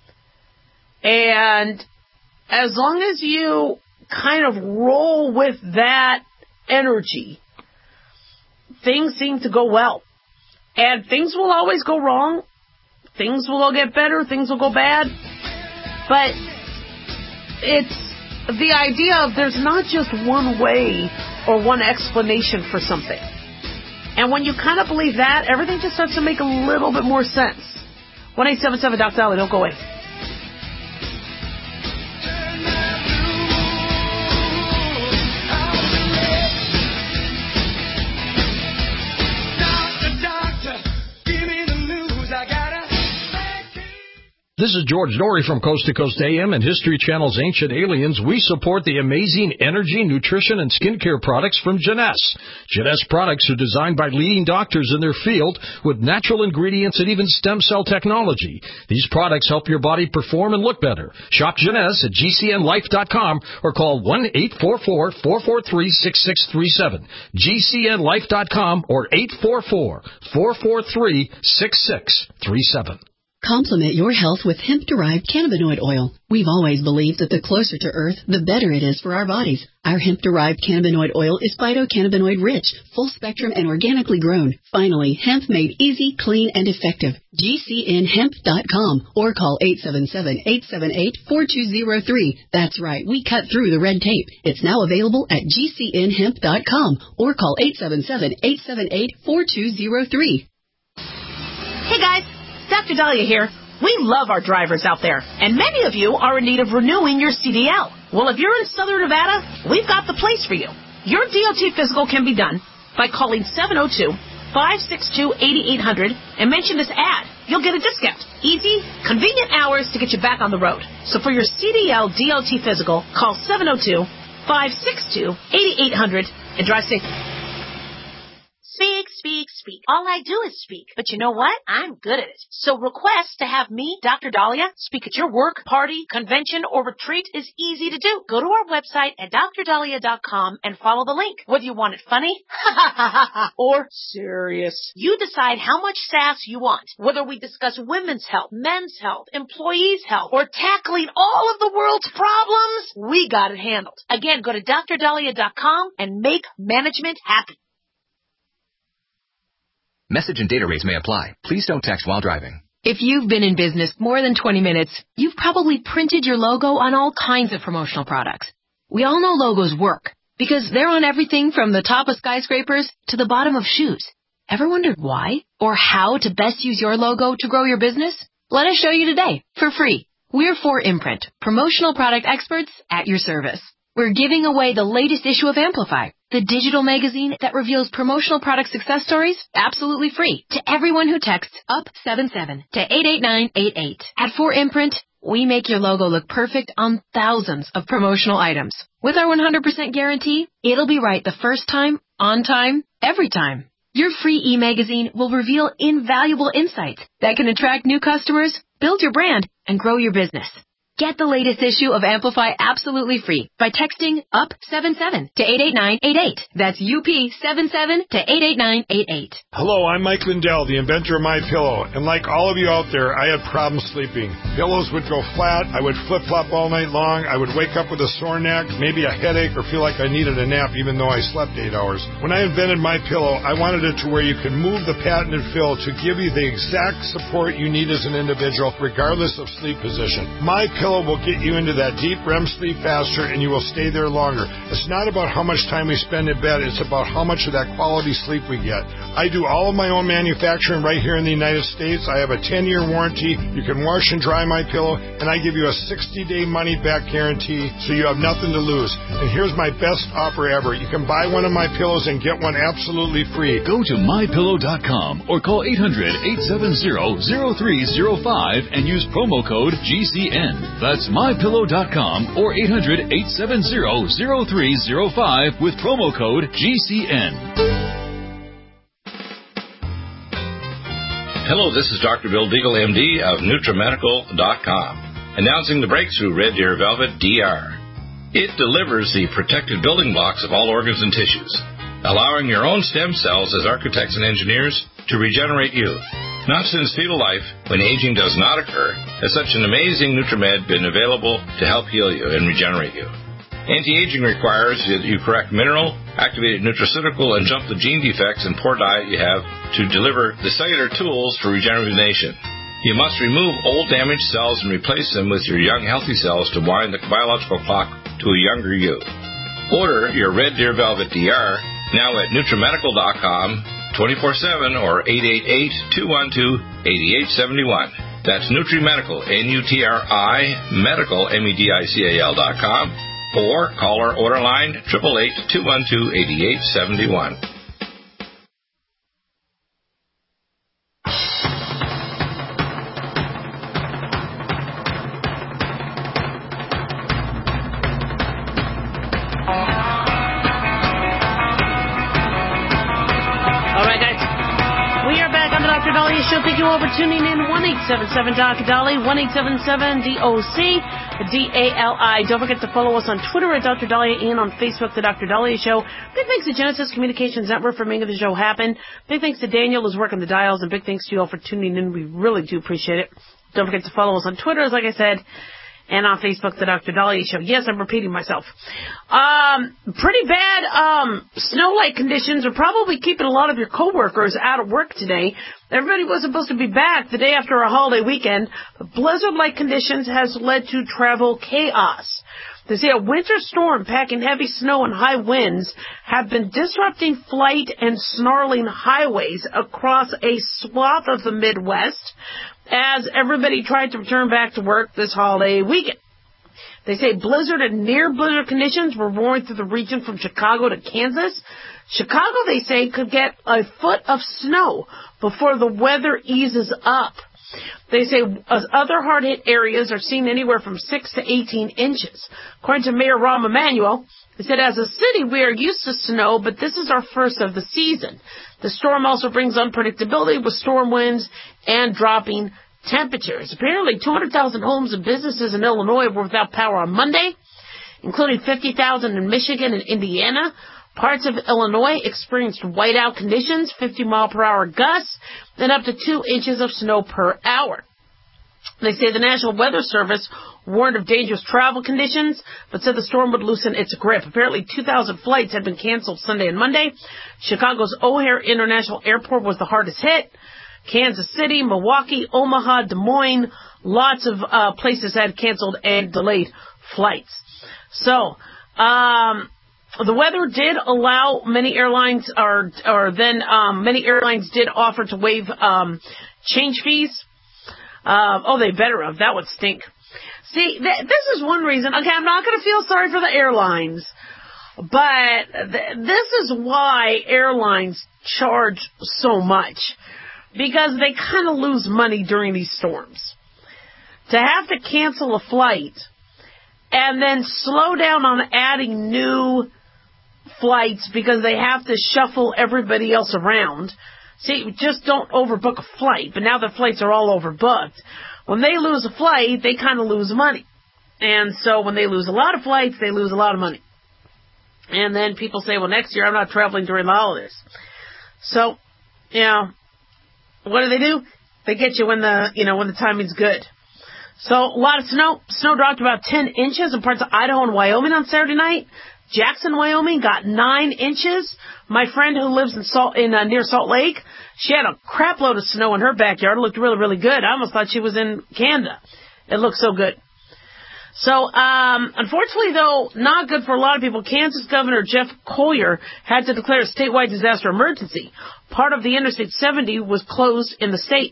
And as long as you kind of roll with that energy, things seem to go well. And things will always go wrong. Things will all get better. Things will go bad. But it's the idea of there's not just one way or one explanation for something. And when you kind of believe that, everything just starts to make a little bit more sense. one eight seven seven Doctor Dolly, don't go away. This is George Norrie from Coast to Coast A M and History Channel's Ancient Aliens. We support the amazing energy, nutrition, and skincare products from Jeunesse. Jeunesse products are designed by leading doctors in their field with natural ingredients and even stem cell technology. These products help your body perform and look better. Shop Jeunesse at G C N life dot com or call one eight four four, four four three, six six three seven. G C N life dot com or eight four four, four four three, six six three seven. Complement your health with hemp-derived cannabinoid oil. We've always believed that the closer to Earth, the better it is for our bodies. Our hemp-derived cannabinoid oil is phytocannabinoid-rich, full-spectrum, and organically grown. Finally, hemp made easy, clean, and effective. G C N hemp dot com or call eight seven seven, eight seven eight, four two zero three. That's right, we cut through the red tape. It's now available at G C N hemp dot com or call eight seven seven, eight seven eight, four two zero three. Hey guys, Doctor Dahlia here. We love our drivers out there, and many of you are in need of renewing your C D L. Well, if you're in Southern Nevada, we've got the place for you. Your D O T physical can be done by calling seven oh two, five six two, eight eight zero zero and mention this ad. You'll get a discount. Easy, convenient hours to get you back on the road. So for your C D L D O T physical, call seven oh two, five six two, eight eight zero zero And drive safe. Speak, speak, speak. All I do is speak. But you know what? I'm good at it. So request to have me, Doctor Dahlia, speak at your work, party, convention, or retreat is easy to do. Go to our website at dr dahlia dot com and follow the link. Whether you want it funny or serious, you decide how much sass you want. Whether we discuss women's health, men's health, employees' health, or tackling all of the world's problems, we got it handled. Again, go to dr dahlia dot com and make management happy. Message and data rates may apply. Please don't text while driving. If you've been in business more than twenty minutes, you've probably printed your logo on all kinds of promotional products. We all know logos work because they're on everything from the top of skyscrapers to the bottom of shoes. Ever wondered why or how to best use your logo to grow your business? Let us show you today for free. We're four Imprint, promotional product experts at your service. We're giving away the latest issue of Amplify, the digital magazine that reveals promotional product success stories absolutely free to everyone who texts up seven seven to eight eight nine eight eight. At four Imprint, we make your logo look perfect on thousands of promotional items. With our one hundred percent guarantee, it'll be right the first time, on time, every time. Your free e-magazine will reveal invaluable insights that can attract new customers, build your brand, and grow your business. Get the latest issue of Amplify absolutely free by texting up seven seven to eight eight nine eight eight. That's U P seven seven to eight eight nine eight eight. Hello, I'm Mike Lindell, the inventor of MyPillow, and like all of you out there, I had problems sleeping. Pillows would go flat, I would flip-flop all night long, I would wake up with a sore neck, maybe a headache, or feel like I needed a nap even though I slept eight hours. When I invented MyPillow, I wanted it to where you could move the patented fill to give you the exact support you need as an individual, regardless of sleep position. MyPillow will get you into that deep R E M sleep faster, and you will stay there longer. It's not about how much time we spend in bed, it's about how much of that quality sleep we get. I do all of my own manufacturing right here in the United States. I have a ten-year warranty. You can wash and dry my pillow, and I give you a sixty-day money-back guarantee, so you have nothing to lose. And here's my best offer ever. You can buy one of my pillows and get one absolutely free. Go to my pillow dot com or call eight hundred, eight seven zero, zero three zero five and use promo code G C N. That's my pillow dot com or eight hundred, eight seven zero, zero three zero five with promo code G C N. Hello, this is Doctor Bill Deagle, M D of Nutramedical dot com, announcing the breakthrough Red Deer Velvet D R. It delivers the protected building blocks of all organs and tissues, allowing your own stem cells as architects and engineers to regenerate you. Not since fetal life, when aging does not occur, has such an amazing Nutramed been available to help heal you and regenerate you. Anti-aging requires that you correct mineral, activated nutraceutical, and jump the gene defects and poor diet you have to deliver the cellular tools for regeneration. You must remove old damaged cells and replace them with your young healthy cells to wind the biological clock to a younger you. Order your Red Deer Velvet D R now at Nutramedical dot com, twenty-four seven or eight eight eight, two one two, eight eight seven one. That's Nutrimedical, N U T R I, medical, M E D I C A L dot com, or call our order line, eight eight eight, two one two, eight eight seven one. Show. Thank you all for tuning in. one eight seven seven Doctor Dolly, one eight seven seven D O C D A L I. Don't forget to follow us on Twitter at Doctor Dahlia and on Facebook, The Doctor Dahlia Show. Big thanks to Genesis Communications Network for making the show happen. Big thanks to Daniel who's working the dials, and big thanks to you all for tuning in. We really do appreciate it. Don't forget to follow us on Twitter, as like I said, and on Facebook, The Doctor Dahlia Show. Yes, I'm repeating myself. Um, pretty bad um, snow-like conditions are probably keeping a lot of your coworkers out of work today. Everybody was supposed to be back the day after a holiday weekend, but blizzard-like conditions has led to travel chaos. They say a winter storm packing heavy snow and high winds have been disrupting flight and snarling highways across a swath of the Midwest as everybody tried to return back to work this holiday weekend. They say blizzard and near blizzard conditions were roaring through the region from Chicago to Kansas. Chicago, they say, could get a foot of snow before the weather eases up. They say uh, other hard-hit areas are seeing anywhere from six to eighteen inches. According to Mayor Rahm Emanuel, he said, as a city, we are used to snow, but this is our first of the season. The storm also brings unpredictability with storm winds and dropping temperatures. Apparently, two hundred thousand homes and businesses in Illinois were without power on Monday, including fifty thousand in Michigan and Indiana. Parts of Illinois experienced whiteout conditions, fifty mile per hour gusts, and up to two inches of snow per hour. They say the National Weather Service warned of dangerous travel conditions, but said the storm would loosen its grip. Apparently, two thousand flights had been canceled Sunday and Monday. Chicago's O'Hare International Airport was the hardest hit. Kansas City, Milwaukee, Omaha, Des Moines, lots of uh, places had canceled and delayed flights. So, um... the weather did allow many airlines, or or then um, many airlines did offer to waive um, change fees. Uh, oh, they better have. That would stink. See, th- this is one reason. Okay, I'm not going to feel sorry for the airlines, but th- this is why airlines charge so much, because they kind of lose money during these storms. To have to cancel a flight and then slow down on adding new flights because they have to shuffle everybody else around. See, just don't overbook a flight, but now the flights are all overbooked. When they lose a flight, they kind of lose money. And so when they lose a lot of flights, they lose a lot of money. And then people say, well, next year I'm not traveling during the holidays. So, you know, what do they do? They get you when the, you know, when the timing's good. So a lot of snow. Snow dropped about ten inches in parts of Idaho and Wyoming on Saturday night. Jackson, Wyoming got nine inches. My friend who lives in Salt, in uh, near Salt Lake, she had a crap load of snow in her backyard. It looked really, really good. I almost thought she was in Canada. It looked so good. So, um, unfortunately, though, not good for a lot of people. Kansas Governor Jeff Colyer had to declare a statewide disaster emergency. Part of the Interstate seventy was closed in the state.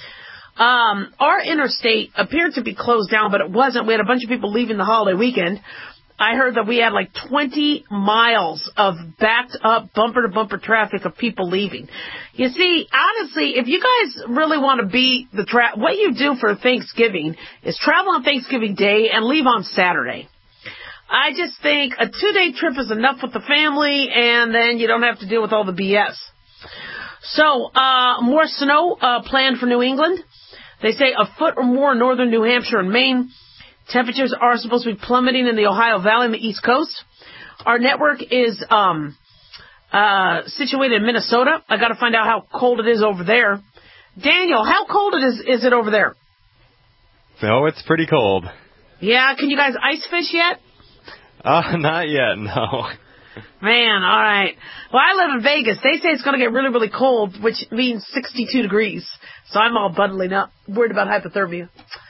Um, our interstate appeared to be closed down, but it wasn't. We had a bunch of people leaving the holiday weekend. I heard that we had like twenty miles of backed up bumper-to-bumper traffic of people leaving. You see, honestly, if you guys really want to beat the tra- what you do for Thanksgiving is travel on Thanksgiving Day and leave on Saturday. I just think a two-day trip is enough with the family, and then you don't have to deal with all the B S. So, uh, more snow uh, planned for New England. They say a foot or more in northern New Hampshire and Maine. Temperatures are supposed to be plummeting in the Ohio Valley and the East Coast. Our network is um, uh, situated in Minnesota. I got to find out how cold it is over there. Daniel, how cold it is is it over there? No, it's pretty cold. Yeah, can you guys ice fish yet? Uh, not yet, no. Man, all right. Well, I live in Vegas. They say it's going to get really, really cold, which means sixty-two degrees. So I'm all bundling up, worried about hypothermia.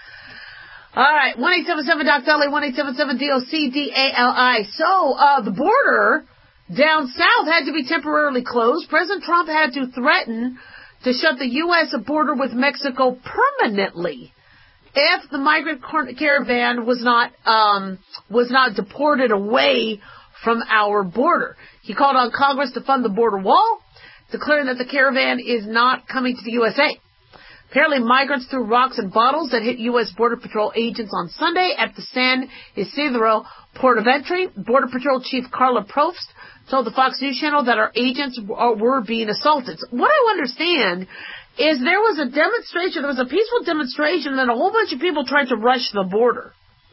All right, one eight seven seven D O C D A L I, one eight seven seven D O C D A L I. So, uh, the border down south had to be temporarily closed. President Trump had to threaten to shut the U S border with Mexico permanently if the migrant caravan was not, um, was not deported away from our border. He called on Congress to fund the border wall, declaring that the caravan is not coming to the U S A. Apparently, migrants threw rocks and bottles that hit U S Border Patrol agents on Sunday at the San Isidro port of entry. Border Patrol Chief Carla Probst told the Fox News Channel that our agents were being assaulted. What I understand is there was a demonstration, there was a peaceful demonstration, and then a whole bunch of people tried to rush the border.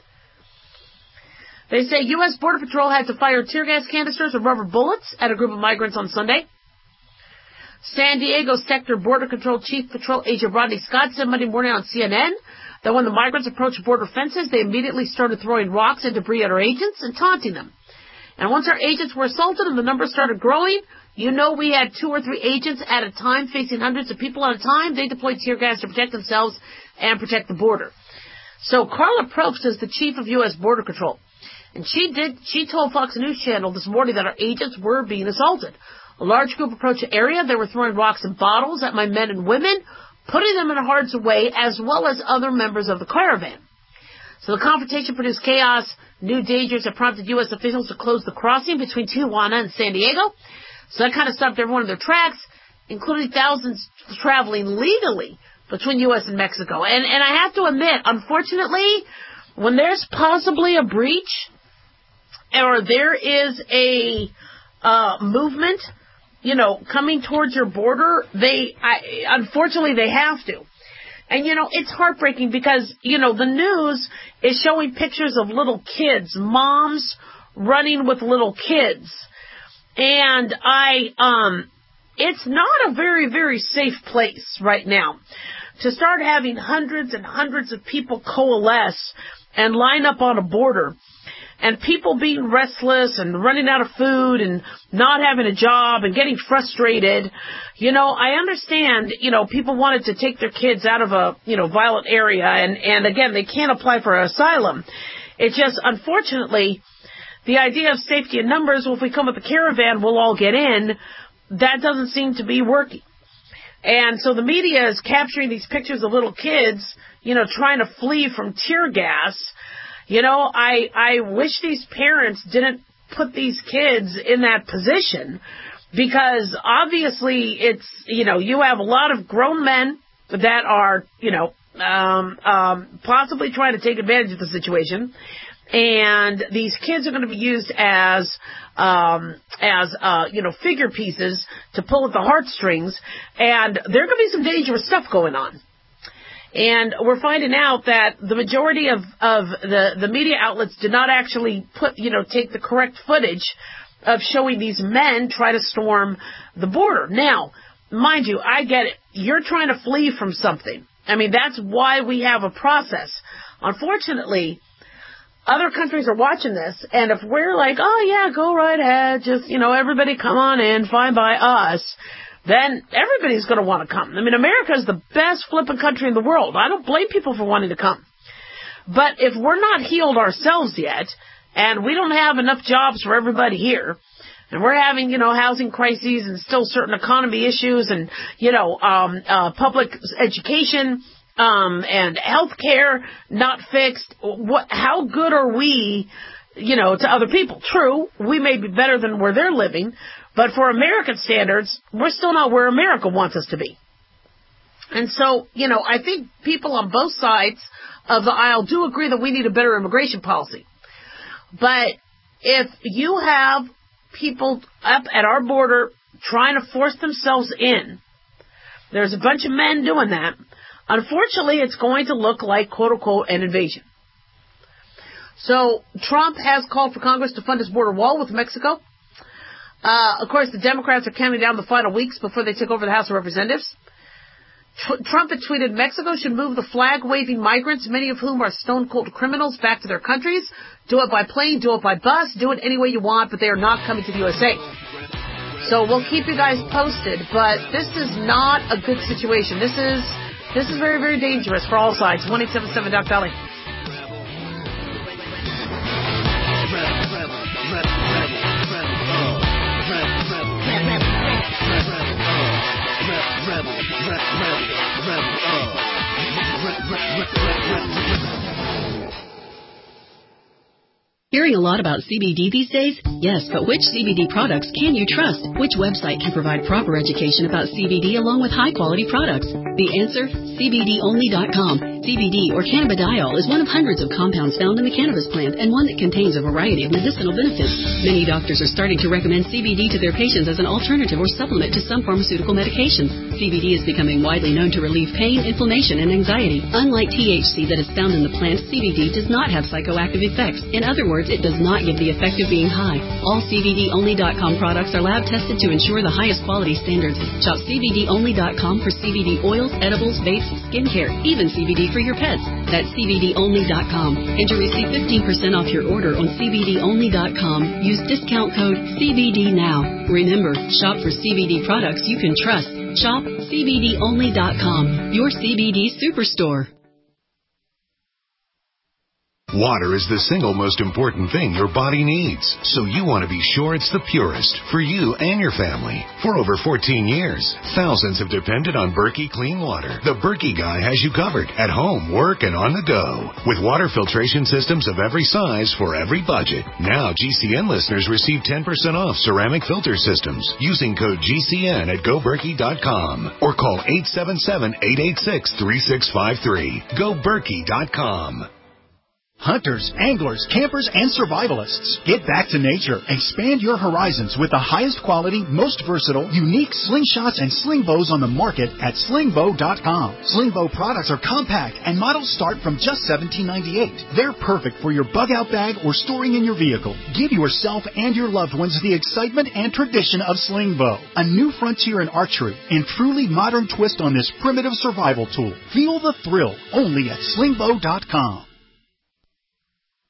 They say U S Border Patrol had to fire tear gas canisters and rubber bullets at a group of migrants on Sunday. San Diego Sector Border Control Chief Patrol Agent Rodney Scott said Monday morning on C N N that when the migrants approached border fences, they immediately started throwing rocks and debris at our agents and taunting them. And once our agents were assaulted and the numbers started growing, you know we had two or three agents at a time facing hundreds of people at a time. They deployed tear gas to protect themselves and protect the border. So Carla Probst is the chief of U S Border Control. And she did, she told Fox News Channel this morning that our agents were being assaulted. A large group approached the area. They were throwing rocks and bottles at my men and women, putting them in harm's way, as well as other members of the caravan. So the confrontation produced chaos. New dangers have prompted U S officials to close the crossing between Tijuana and San Diego. So that kind of stopped everyone in their tracks, including thousands traveling legally between U S and Mexico. And, and I have to admit, unfortunately, when there's possibly a breach or there is a uh, movement, you know, coming towards your border, they, I, unfortunately, they have to. And, you know, it's heartbreaking because, you know, the news is showing pictures of little kids, moms running with little kids. And I, um, it's not a very, very safe place right now to start having hundreds and hundreds of people coalesce and line up on a border. And people being restless and running out of food and not having a job and getting frustrated. You know, I understand, you know, people wanted to take their kids out of a, you know, violent area. And, and again, they can't apply for asylum. It's just, unfortunately, the idea of safety in numbers, well, if we come with a caravan, we'll all get in. That doesn't seem to be working. And so the media is capturing these pictures of little kids, you know, trying to flee from tear gas. You know, I, I wish these parents didn't put these kids in that position because obviously it's, you know, you have a lot of grown men that are, you know, um, um, possibly trying to take advantage of the situation. And these kids are going to be used as, um, as, uh, you know, figure pieces to pull at the heartstrings. And there could be some dangerous stuff going on. And we're finding out that the majority of, of the, the media outlets did not actually put, you know, take the correct footage of showing these men try to storm the border. Now, mind you, I get it. You're trying to flee from something. I mean, that's why we have a process. Unfortunately, other countries are watching this, and if we're like, oh, yeah, go right ahead, just, you know, everybody come on in, fine by us, then everybody's going to want to come. I mean, America is the best flipping country in the world. I don't blame people for wanting to come. But if we're not healed ourselves yet, and we don't have enough jobs for everybody here, and we're having, you know, housing crises and still certain economy issues and, you know, um, uh, public education um, and health care not fixed, what? How good are we, you know, to other people? True, we may be better than where they're living, but for American standards, we're still not where America wants us to be. And so, you know, I think people on both sides of the aisle do agree that we need a better immigration policy. But if you have people up at our border trying to force themselves in, there's a bunch of men doing that, unfortunately, it's going to look like, quote-unquote, an invasion. So Trump has called for Congress to fund his border wall with Mexico. Uh, of course, the Democrats are counting down the final weeks before they take over the House of Representatives. Tr- Trump had tweeted, Mexico should move the flag-waving migrants, many of whom are stone-cold criminals, back to their countries. Do it by plane, do it by bus, do it any way you want, but they are not coming to the U S A. So we'll keep you guys posted, but this is not a good situation. This is this is very, very dangerous for all sides. one eight seven seven Doc Dolly. Hearing a lot about C B D these days? Yes, but which C B D products can you trust? Which website can provide proper education about C B D along with high-quality products? The answer? C B D only dot com. C B D, or cannabidiol, is one of hundreds of compounds found in the cannabis plant and one that contains a variety of medicinal benefits. Many doctors are starting to recommend C B D to their patients as an alternative or supplement to some pharmaceutical medications. C B D is becoming widely known to relieve pain, inflammation, and anxiety. Unlike T H C that is found in the plant, C B D does not have psychoactive effects. In other words, it does not give the effect of being high. All C B D only dot com products are lab tested to ensure the highest quality standards. Shop C B D only dot com for C B D oils, edibles, vapes, skincare, even C B D for your pets. That's C B D only dot com. And to receive fifteen percent off your order on C B D only dot com, use discount code C B D now. Remember, shop for C B D products you can trust. Shop C B D only dot com, your C B D superstore. Water is the single most important thing your body needs, so you want to be sure it's the purest for you and your family. For over fourteen years, thousands have depended on Berkey Clean Water. The Berkey guy has you covered at home, work, and on the go. With water filtration systems of every size for every budget. Now G C N listeners receive ten percent off ceramic filter systems using code G C N at go berkey dot com or call eight seven seven, eight eight six, three six five three. go berkey dot com. Hunters, anglers, campers, and survivalists. Get back to nature. Expand your horizons with the highest quality, most versatile, unique slingshots and sling bows on the market at sling bow dot com. Sling bow products are compact and models start from just seventeen ninety-eight. They're perfect for your bug-out bag or storing in your vehicle. Give yourself and your loved ones the excitement and tradition of sling bow. A new frontier in archery and truly modern twist on this primitive survival tool. Feel the thrill only at sling bow dot com.